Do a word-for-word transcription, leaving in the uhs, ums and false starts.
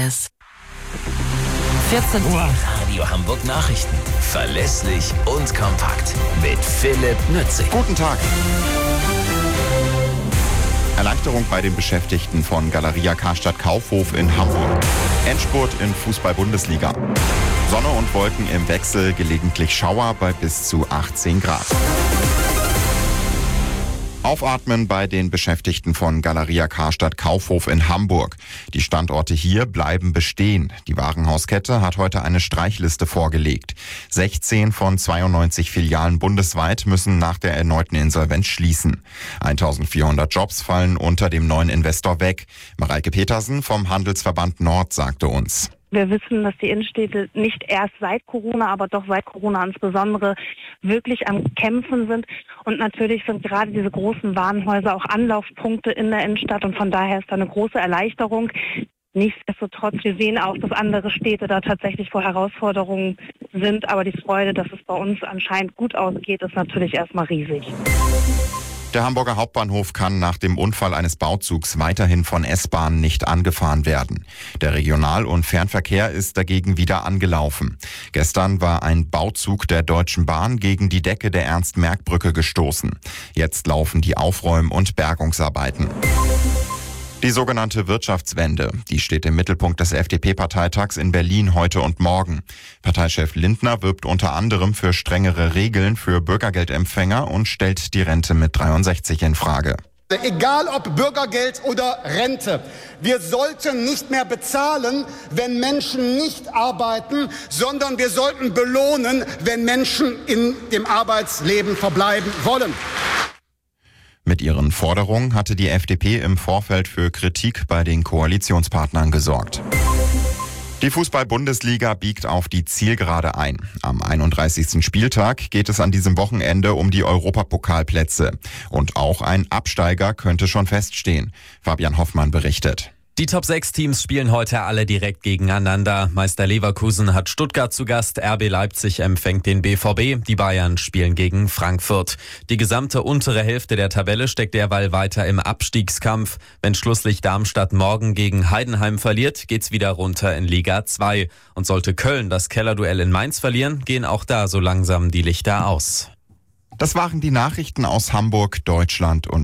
Tages. vierzehn Uhr. Radio Hamburg Nachrichten. Verlässlich und kompakt. Mit Philipp Nützig. Guten Tag. Erleichterung bei den Beschäftigten von Galeria Karstadt Kaufhof in Hamburg. Endspurt in Fußball-Bundesliga. Sonne und Wolken im Wechsel, gelegentlich Schauer bei bis zu achtzehn Grad. Aufatmen bei den Beschäftigten von Galeria Karstadt Kaufhof in Hamburg. Die Standorte hier bleiben bestehen. Die Warenhauskette hat heute eine Streichliste vorgelegt. sechzehn von zweiundneunzig Filialen bundesweit müssen nach der erneuten Insolvenz schließen. eintausendvierhundert Jobs fallen unter dem neuen Investor weg. Mareike Petersen vom Handelsverband Nord sagte uns: Wir wissen, dass die Innenstädte nicht erst seit Corona, aber doch seit Corona insbesondere wirklich am Kämpfen sind. Und natürlich sind gerade diese großen Warenhäuser auch Anlaufpunkte in der Innenstadt. Und von daher ist da eine große Erleichterung. Nichtsdestotrotz, wir sehen auch, dass andere Städte da tatsächlich vor Herausforderungen sind. Aber die Freude, dass es bei uns anscheinend gut ausgeht, ist natürlich erstmal riesig. Der Hamburger Hauptbahnhof kann nach dem Unfall eines Bauzugs weiterhin von S-Bahnen nicht angefahren werden. Der Regional- und Fernverkehr ist dagegen wieder angelaufen. Gestern war ein Bauzug der Deutschen Bahn gegen die Decke der Ernst-Merck-Brücke gestoßen. Jetzt laufen die Aufräum- und Bergungsarbeiten. Die sogenannte Wirtschaftswende, die steht im Mittelpunkt des F D P-Parteitags in Berlin heute und morgen. Parteichef Lindner wirbt unter anderem für strengere Regeln für Bürgergeldempfänger und stellt die Rente mit dreiundsechzig in Frage. Egal ob Bürgergeld oder Rente, wir sollten nicht mehr bezahlen, wenn Menschen nicht arbeiten, sondern wir sollten belohnen, wenn Menschen in dem Arbeitsleben verbleiben wollen. Mit ihren Forderungen hatte die F D P im Vorfeld für Kritik bei den Koalitionspartnern gesorgt. Die Fußball-Bundesliga biegt auf die Zielgerade ein. Am einunddreißigsten Spieltag geht es an diesem Wochenende um die Europapokalplätze. Und auch ein Absteiger könnte schon feststehen. Fabian Hoffmann berichtet. Die Top sechs Teams spielen heute alle direkt gegeneinander. Meister Leverkusen hat Stuttgart zu Gast, R B Leipzig empfängt den B V B, die Bayern spielen gegen Frankfurt. Die gesamte untere Hälfte der Tabelle steckt derweil weiter im Abstiegskampf. Wenn schlusslich Darmstadt morgen gegen Heidenheim verliert, geht's wieder runter in Liga zwei. Und sollte Köln das Kellerduell in Mainz verlieren, gehen auch da so langsam die Lichter aus. Das waren die Nachrichten aus Hamburg, Deutschland und